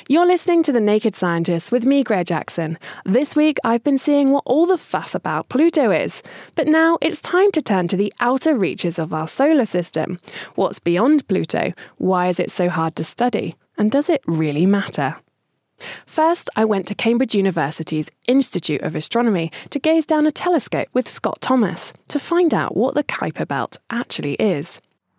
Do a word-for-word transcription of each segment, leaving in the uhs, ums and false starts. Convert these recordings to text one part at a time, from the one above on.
You're listening to The Naked Scientists with me, Greer Jackson. This week, I've been seeing what all the fuss about Pluto is. But now it's time to turn to the outer reaches of our solar system. What's beyond Pluto? Why is it so hard to study? And does it really matter? First, I went to Cambridge University's Institute of Astronomy to gaze down a telescope with Scott Thomas to find out what the Kuiper Belt actually is.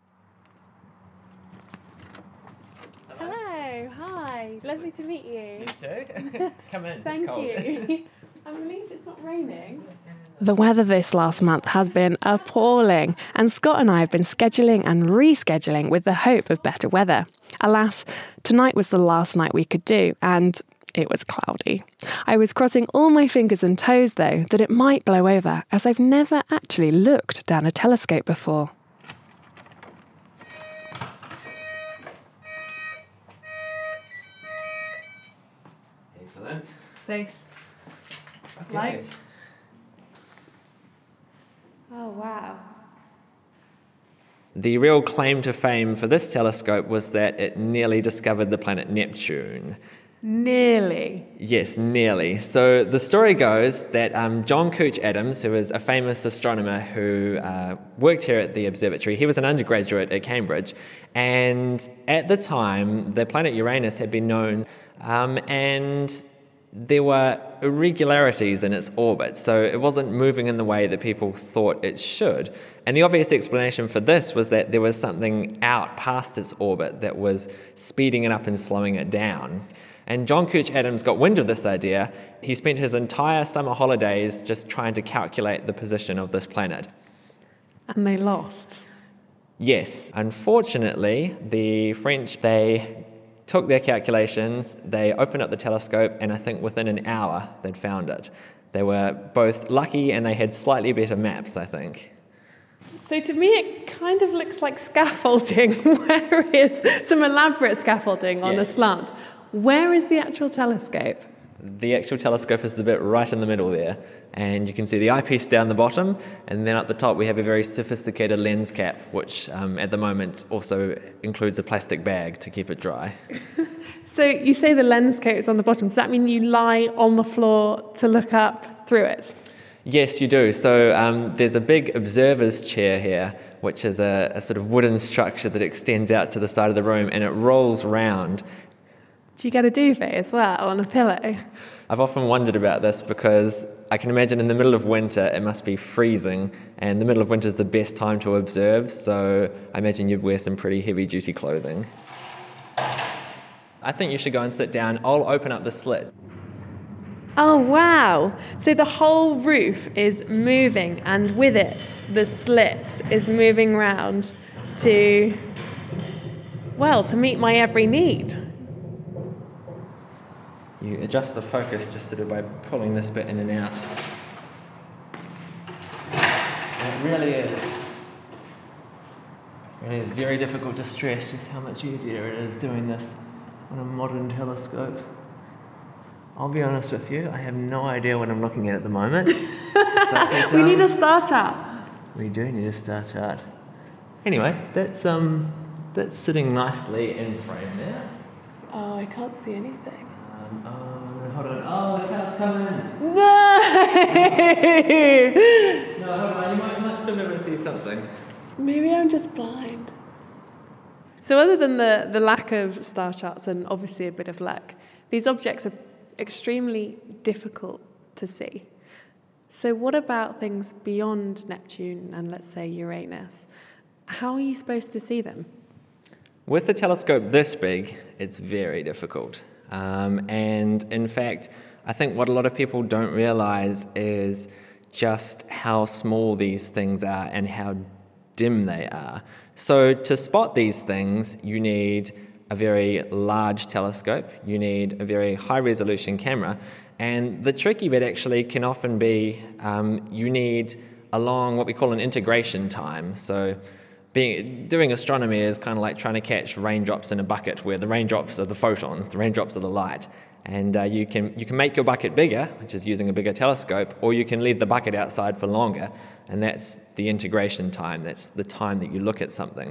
Hello, hi, lovely to meet you. You too. Come in. Thank it's cold. you. I'm relieved it's not raining. The weather this last month has been appalling, and Scott and I have been scheduling and rescheduling with the hope of better weather. Alas, tonight was the last night we could do, and it was cloudy. I was crossing all my fingers and toes, though, that it might blow over, as I've never actually looked down a telescope before. Excellent. Safe. Okay. Light. Oh, wow. The real claim to fame for this telescope was that it nearly discovered the planet Neptune. Nearly. Yes, nearly. So the story goes that um, John Couch Adams, who is a famous astronomer who uh, worked here at the observatory, he was an undergraduate at Cambridge, and at the time, the planet Uranus had been known, um, and there were irregularities in its orbit, so it wasn't moving in the way that people thought it should. And the obvious explanation for this was that there was something out past its orbit that was speeding it up and slowing it down. And John Couch Adams got wind of this idea. He spent his entire summer holidays just trying to calculate the position of this planet. And they lost. Yes, unfortunately, the French, they took their calculations, they opened up the telescope, and I think within an hour they'd found it. They were both lucky and they had slightly better maps, I think. So to me it kind of looks like scaffolding, where is some elaborate scaffolding on Yes. a slant. Where is the actual telescope? The actual telescope is the bit right in the middle there, and you can see the eyepiece down the bottom, and then at the top we have a very sophisticated lens cap, which um, at the moment also includes a plastic bag to keep it dry. So you say the lens coat is on the bottom. Does that mean you lie on the floor to look up through it? Yes, you do. So um, there's a big observer's chair here, which is a, a sort of wooden structure that extends out to the side of the room, and it rolls round. Do you get a duvet as well on a pillow? I've often wondered about this because I can imagine in the middle of winter it must be freezing, and the middle of winter is the best time to observe, so I imagine you'd wear some pretty heavy-duty clothing. I think you should go and sit down. I'll open up the slit. Oh, wow. So the whole roof is moving, and with it, the slit is moving round to, well, to meet my every need. You adjust the focus just sort of by pulling this bit in and out. And it really is. It really is very difficult to stress just how much easier it is doing this on a modern telescope. I'll be honest with you, I have no idea what I'm looking at at the moment. But, We um, need a star chart. We do need a star chart. Anyway, that's um, that's sitting nicely in frame there. Oh, I can't see anything. Um, oh, hold on. Oh, the cloud's coming. No! No, hold on. You might, you might still be able to see something. Maybe I'm just blind. So other than the, the lack of star charts and obviously a bit of luck, these objects are extremely difficult to see. So what about things beyond Neptune and, let's say, Uranus? How are you supposed to see them? With a telescope this big, it's very difficult. Um, and in fact, I think what a lot of people don't realize is just how small these things are and how dim they are. So to spot these things, you need a very large telescope, you need a very high-resolution camera, and the tricky bit actually can often be um, you need a long, what we call an integration time. So being, doing astronomy is kind of like trying to catch raindrops in a bucket, where the raindrops are the photons, the raindrops are the light. And uh, you can you can make your bucket bigger, which is using a bigger telescope, or you can leave the bucket outside for longer, and that's the integration time. That's the time that you look at something.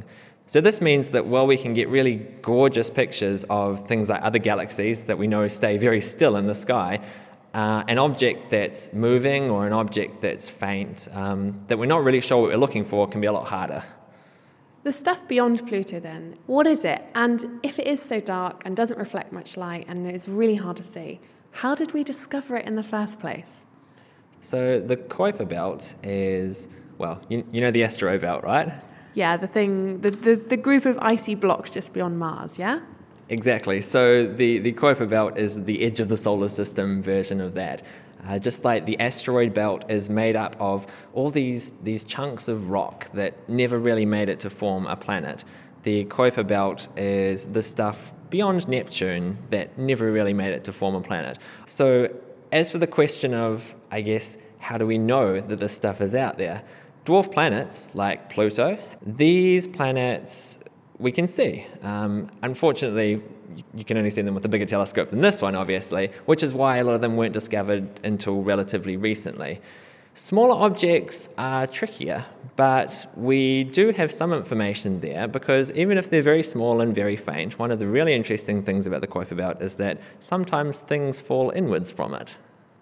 So this means that while we can get really gorgeous pictures of things like other galaxies that we know stay very still in the sky, uh, an object that's moving or an object that's faint, um, that we're not really sure what we're looking for, can be a lot harder. The stuff beyond Pluto then, what is it? And if it is so dark and doesn't reflect much light and is really hard to see, how did we discover it in the first place? So the Kuiper Belt is, well, you, you know the asteroid belt, right? Yeah, the thing, the, the, the group of icy blocks just beyond Mars, yeah? Exactly. So the, the Kuiper Belt is the edge of the solar system version of that. Uh, just like the asteroid belt is made up of all these, these chunks of rock that never really made it to form a planet, the Kuiper Belt is the stuff beyond Neptune that never really made it to form a planet. So as for the question of, I guess, how do we know that this stuff is out there? Dwarf planets like Pluto, these planets we can see. Um, unfortunately, you can only see them with a bigger telescope than this one, obviously, which is why a lot of them weren't discovered until relatively recently. Smaller objects are trickier, but we do have some information there because even if they're very small and very faint, one of the really interesting things about the Kuiper Belt is that sometimes things fall inwards from it.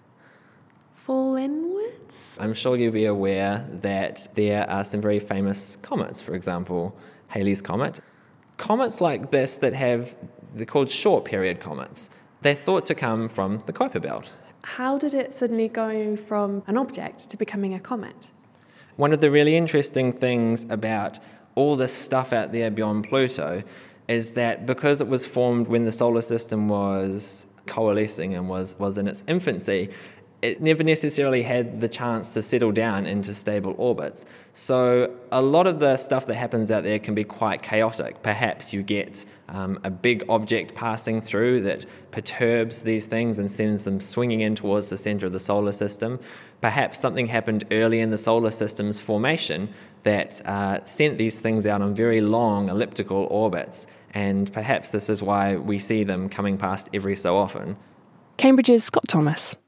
Fall inwards? I'm sure you'll be aware that there are some very famous comets, for example, Halley's Comet. Comets like this that have, they're called short period comets. They're thought to come from the Kuiper Belt. How did it suddenly go from an object to becoming a comet? One of the really interesting things about all this stuff out there beyond Pluto is that because it was formed when the solar system was coalescing and was, was in its infancy, it never necessarily had the chance to settle down into stable orbits. So a lot of the stuff that happens out there can be quite chaotic. Perhaps you get um, a big object passing through that perturbs these things and sends them swinging in towards the center of the solar system. Perhaps something happened early in the solar system's formation that uh, sent these things out on very long elliptical orbits. And perhaps this is why we see them coming past every so often. Cambridge's Scott Thomas.